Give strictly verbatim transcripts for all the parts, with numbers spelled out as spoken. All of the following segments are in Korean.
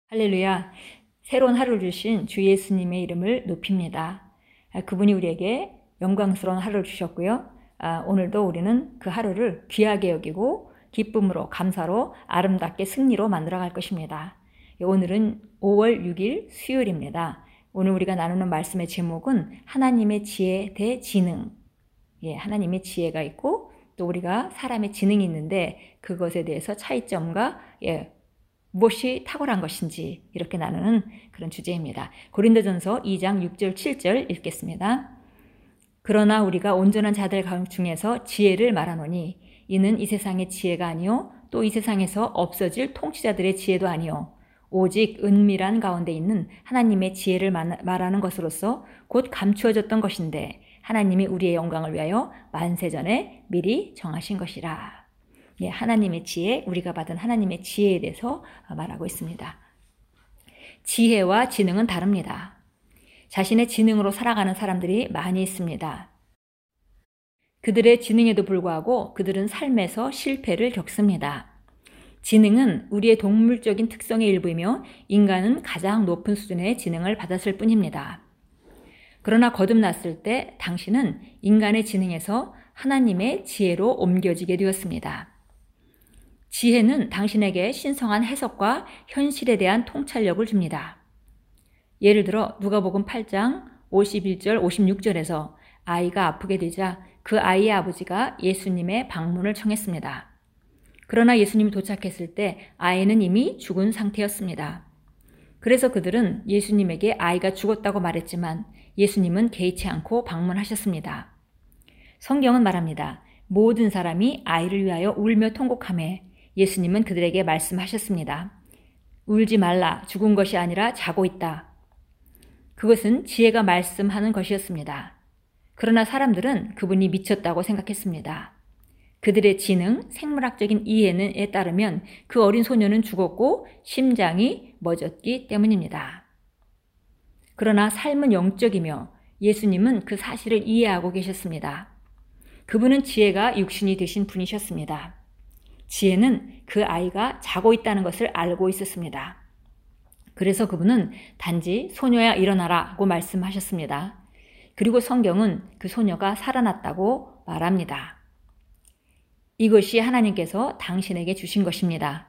할렐루야. 새로운 하루를 주신 주 예수님의 이름을 높입니다. 그분이 우리에게 영광스러운 하루를 주셨고요. 오늘도 우리는 그 하루를 귀하게 여기고 기쁨으로, 감사로, 아름답게 승리로 만들어갈 것입니다. 오늘은 오월 육일 수요일입니다. 오늘 우리가 나누는 말씀의 제목은 하나님의 지혜 대 지능. 예, 하나님의 지혜가 있고 또 우리가 사람의 지능이 있는데 그것에 대해서 차이점과 예, 무엇이 탁월한 것인지 이렇게 나누는 그런 주제입니다. 고린도전서 이 장 육 절 칠 절 읽겠습니다. 그러나 우리가 온전한 자들 중에서 지혜를 말하노니 이는 이 세상의 지혜가 아니요 또 이 세상에서 없어질 통치자들의 지혜도 아니요 오직 은밀한 가운데 있는 하나님의 지혜를 말하는 것으로서 곧 감추어졌던 것인데 하나님이 우리의 영광을 위하여 만세전에 미리 정하신 것이라. 예, 하나님의 지혜, 우리가 받은 하나님의 지혜에 대해서 말하고 있습니다. 지혜와 지능은 다릅니다. 자신의 지능으로 살아가는 사람들이 많이 있습니다. 그들의 지능에도 불구하고 그들은 삶에서 실패를 겪습니다. 지능은 우리의 동물적인 특성의 일부이며 인간은 가장 높은 수준의 지능을 받았을 뿐입니다. 그러나 거듭났을 때 당신은 인간의 지능에서 하나님의 지혜로 옮겨지게 되었습니다. 지혜는 당신에게 신성한 해석과 현실에 대한 통찰력을 줍니다. 예를 들어 누가복음 팔 장 오십일 절 오십육 절에서 아이가 아프게 되자 그 아이의 아버지가 예수님의 방문을 청했습니다. 그러나 예수님이 도착했을 때 아이는 이미 죽은 상태였습니다. 그래서 그들은 예수님에게 아이가 죽었다고 말했지만 예수님은 개의치 않고 방문하셨습니다. 성경은 말합니다. 모든 사람이 아이를 위하여 울며 통곡하며 예수님은 그들에게 말씀하셨습니다. 울지 말라, 죽은 것이 아니라 자고 있다. 그것은 지혜가 말씀하는 것이었습니다. 그러나 사람들은 그분이 미쳤다고 생각했습니다. 그들의 지능, 생물학적인 이해에 따르면 그 어린 소녀는 죽었고 심장이 멎었기 때문입니다. 그러나 삶은 영적이며 예수님은 그 사실을 이해하고 계셨습니다. 그분은 지혜가 육신이 되신 분이셨습니다. 지혜는 그 아이가 자고 있다는 것을 알고 있었습니다. 그래서 그분은 단지 소녀야 일어나라고 말씀하셨습니다. 그리고 성경은 그 소녀가 살아났다고 말합니다. 이것이 하나님께서 당신에게 주신 것입니다.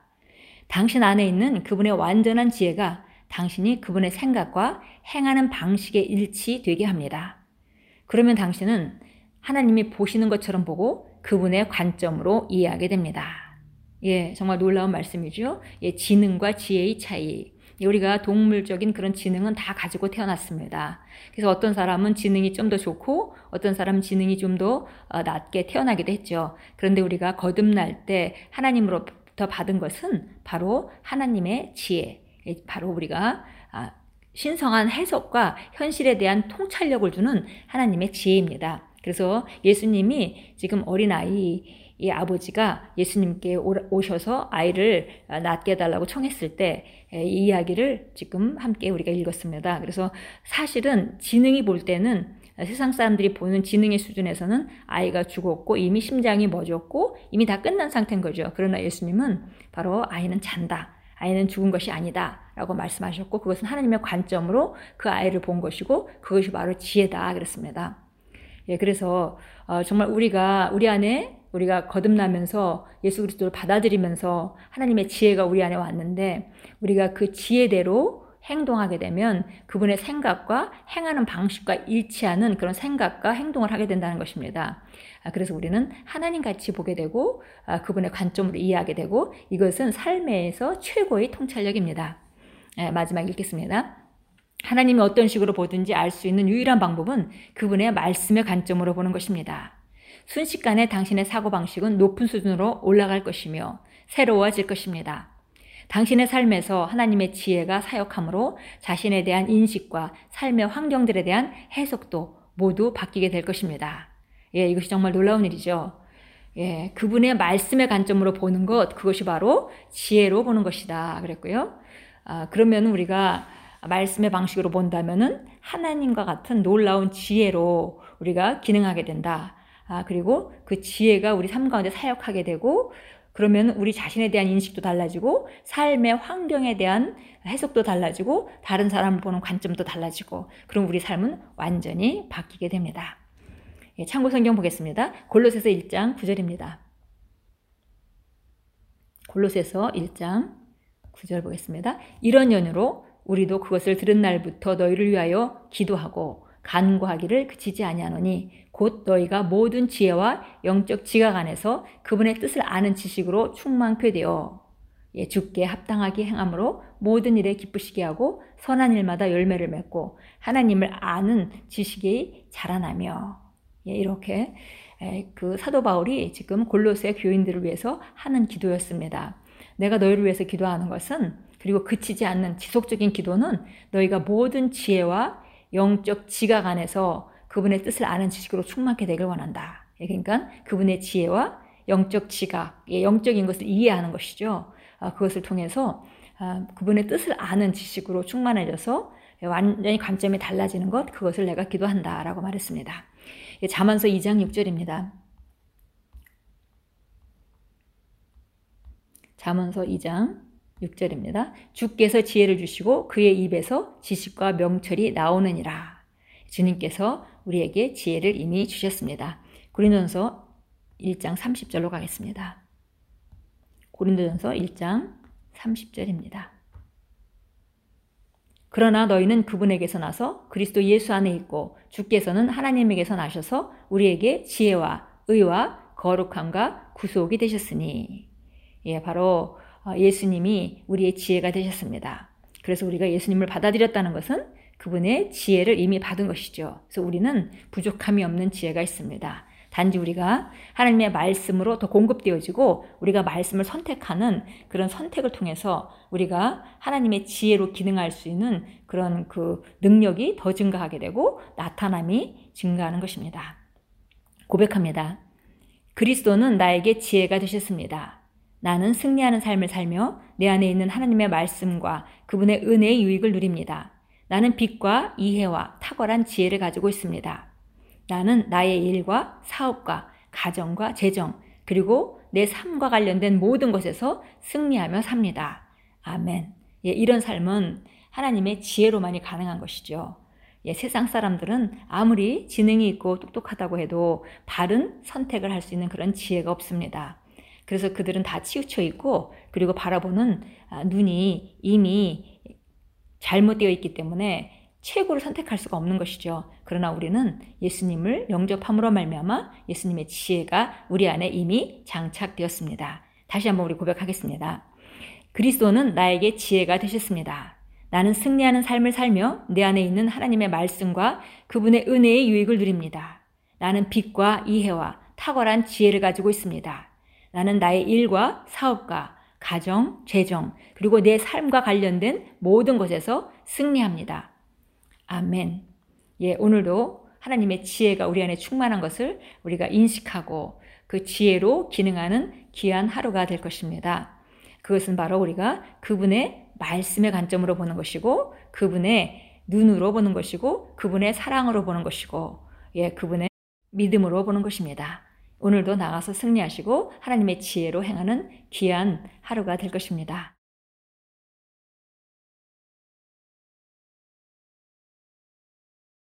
당신 안에 있는 그분의 완전한 지혜가 당신이 그분의 생각과 행하는 방식에 일치되게 합니다. 그러면 당신은 하나님이 보시는 것처럼 보고 그분의 관점으로 이해하게 됩니다. 예, 정말 놀라운 말씀이죠. 예, 지능과 지혜의 차이. 예, 우리가 동물적인 그런 지능은 다 가지고 태어났습니다. 그래서 어떤 사람은 지능이 좀 더 좋고 어떤 사람은 지능이 좀 더 낮게 태어나기도 했죠. 그런데 우리가 거듭날 때 하나님으로부터 받은 것은 바로 하나님의 지혜. 예, 바로 우리가 아, 신성한 해석과 현실에 대한 통찰력을 주는 하나님의 지혜입니다. 그래서 예수님이 지금 어린아이 이 아버지가 예수님께 오셔서 아이를 낳게 해달라고 청했을 때 이 이야기를 지금 함께 우리가 읽었습니다. 그래서 사실은 지능이 볼 때는 세상 사람들이 보는 지능의 수준에서는 아이가 죽었고 이미 심장이 멎었고 이미 다 끝난 상태인 거죠. 그러나 예수님은 바로 아이는 잔다. 아이는 죽은 것이 아니다 라고 말씀하셨고 그것은 하나님의 관점으로 그 아이를 본 것이고 그것이 바로 지혜다 그랬습니다. 예, 그래서 어, 정말 우리가 우리 안에 우리가 거듭나면서 예수 그리스도를 받아들이면서 하나님의 지혜가 우리 안에 왔는데 우리가 그 지혜대로 행동하게 되면 그분의 생각과 행하는 방식과 일치하는 그런 생각과 행동을 하게 된다는 것입니다. 그래서 우리는 하나님같이 보게 되고 그분의 관점으로 이해하게 되고 이것은 삶에서 최고의 통찰력입니다. 마지막 읽겠습니다. 하나님이 어떤 식으로 보든지 알 수 있는 유일한 방법은 그분의 말씀의 관점으로 보는 것입니다. 순식간에 당신의 사고방식은 높은 수준으로 올라갈 것이며 새로워질 것입니다. 당신의 삶에서 하나님의 지혜가 사역함으로 자신에 대한 인식과 삶의 환경들에 대한 해석도 모두 바뀌게 될 것입니다. 예, 이것이 정말 놀라운 일이죠. 예, 그분의 말씀의 관점으로 보는 것, 그것이 바로 지혜로 보는 것이다. 그랬고요. 아, 그러면 우리가 말씀의 방식으로 본다면은 하나님과 같은 놀라운 지혜로 우리가 기능하게 된다. 아, 그리고 그 지혜가 우리 삶 가운데 사역하게 되고 그러면 우리 자신에 대한 인식도 달라지고 삶의 환경에 대한 해석도 달라지고 다른 사람을 보는 관점도 달라지고 그럼 우리 삶은 완전히 바뀌게 됩니다. 예, 참고 성경 보겠습니다. 골로새서 일 장 구 절입니다. 골로새서 일 장 구 절 보겠습니다. 이런 연유로 우리도 그것을 들은 날부터 너희를 위하여 기도하고 간구하기를 그치지 아니하노니 곧 너희가 모든 지혜와 영적 지각 안에서 그분의 뜻을 아는 지식으로 충만케 되어 예, 주께 합당하게 행함으로 모든 일에 기쁘시게 하고 선한 일마다 열매를 맺고 하나님을 아는 지식에 자라나며 예, 이렇게 에, 그 사도 바울이 지금 골로새 교인들을 위해서 하는 기도였습니다. 내가 너희를 위해서 기도하는 것은 그리고 그치지 않는 지속적인 기도는 너희가 모든 지혜와 영적 지각 안에서 그분의 뜻을 아는 지식으로 충만케 되길 원한다. 예, 그러니까 그분의 지혜와 영적 지각, 예, 영적인 것을 이해하는 것이죠. 아, 그것을 통해서 아, 그분의 뜻을 아는 지식으로 충만해져서 완전히 관점이 달라지는 것, 그것을 내가 기도한다라고 말했습니다. 예, 잠언서 이 장 육 절입니다. 잠언서 이 장 육 절입니다. 주께서 지혜를 주시고 그의 입에서 지식과 명철이 나오느니라. 주님께서 우리에게 지혜를 이미 주셨습니다. 고린도전서 일 장 삼십 절로 가겠습니다. 고린도전서 일 장 삼십 절입니다. 그러나 너희는 그분에게서 나서 그리스도 예수 안에 있고 주께서는 하나님에게서 나셔서 우리에게 지혜와 의와 거룩함과 구속이 되셨으니 예, 바로 예수님이 우리의 지혜가 되셨습니다. 그래서 우리가 예수님을 받아들였다는 것은 그분의 지혜를 이미 받은 것이죠. 그래서 우리는 부족함이 없는 지혜가 있습니다. 단지 우리가 하나님의 말씀으로 더 공급되어지고 우리가 말씀을 선택하는 그런 선택을 통해서 우리가 하나님의 지혜로 기능할 수 있는 그런 그 능력이 더 증가하게 되고 나타남이 증가하는 것입니다. 고백합니다. 그리스도는 나에게 지혜가 되셨습니다. 나는 승리하는 삶을 살며 내 안에 있는 하나님의 말씀과 그분의 은혜의 유익을 누립니다. 나는 빛과 이해와 탁월한 지혜를 가지고 있습니다. 나는 나의 일과 사업과 가정과 재정 그리고 내 삶과 관련된 모든 것에서 승리하며 삽니다. 아멘. 예, 이런 삶은 하나님의 지혜로만이 가능한 것이죠. 예, 세상 사람들은 아무리 지능이 있고 똑똑하다고 해도 바른 선택을 할 수 있는 그런 지혜가 없습니다. 그래서 그들은 다 치우쳐 있고 그리고 바라보는 눈이 이미 잘못되어 있기 때문에 최고를 선택할 수가 없는 것이죠. 그러나 우리는 예수님을 영접함으로 말미암아 예수님의 지혜가 우리 안에 이미 장착되었습니다. 다시 한번 우리 고백하겠습니다. 그리스도는 나에게 지혜가 되셨습니다. 나는 승리하는 삶을 살며 내 안에 있는 하나님의 말씀과 그분의 은혜의 유익을 누립니다. 나는 빛과 이해와 탁월한 지혜를 가지고 있습니다. 나는 나의 일과 사업과 가정, 재정, 그리고 내 삶과 관련된 모든 것에서 승리합니다. 아멘. 예, 오늘도 하나님의 지혜가 우리 안에 충만한 것을 우리가 인식하고 그 지혜로 기능하는 귀한 하루가 될 것입니다. 그것은 바로 우리가 그분의 말씀의 관점으로 보는 것이고 그분의 눈으로 보는 것이고 그분의 사랑으로 보는 것이고 예, 그분의 믿음으로 보는 것입니다. 오늘도 나가서 승리하시고 하나님의 지혜로 행하는 귀한 하루가 될 것입니다.